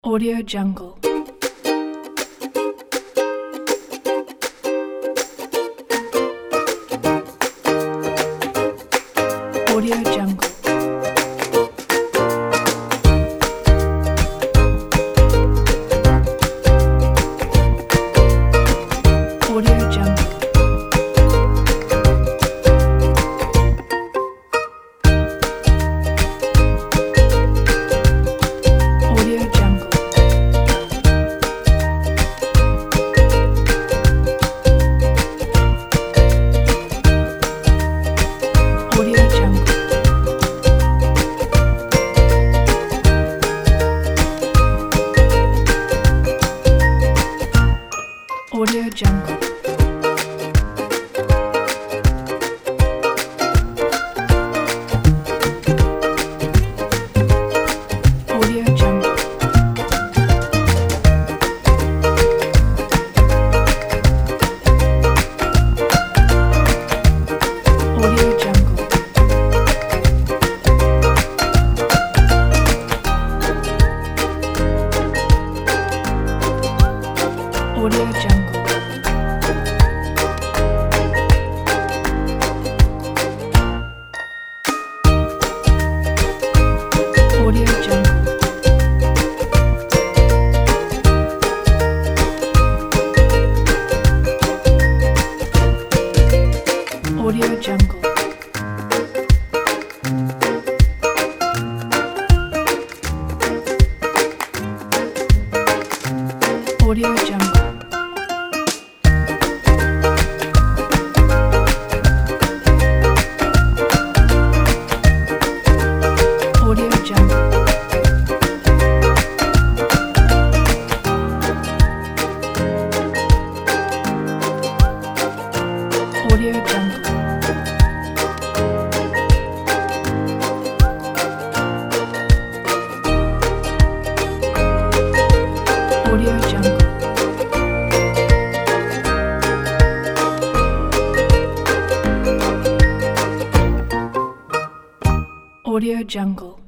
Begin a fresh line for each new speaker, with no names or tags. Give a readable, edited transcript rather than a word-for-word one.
Audio Jungle. Audio Jungle. Audio Jungle. Audio Jungle. Audio Jungle. Audio Jungle. Audio Jungle. Audio Jungle. Audio Jungle. Audio Jungle. Audio Jungle. Audio Jungle. Audio Jungle. Audio Jungle. Audio Jungle. Audio Jungle.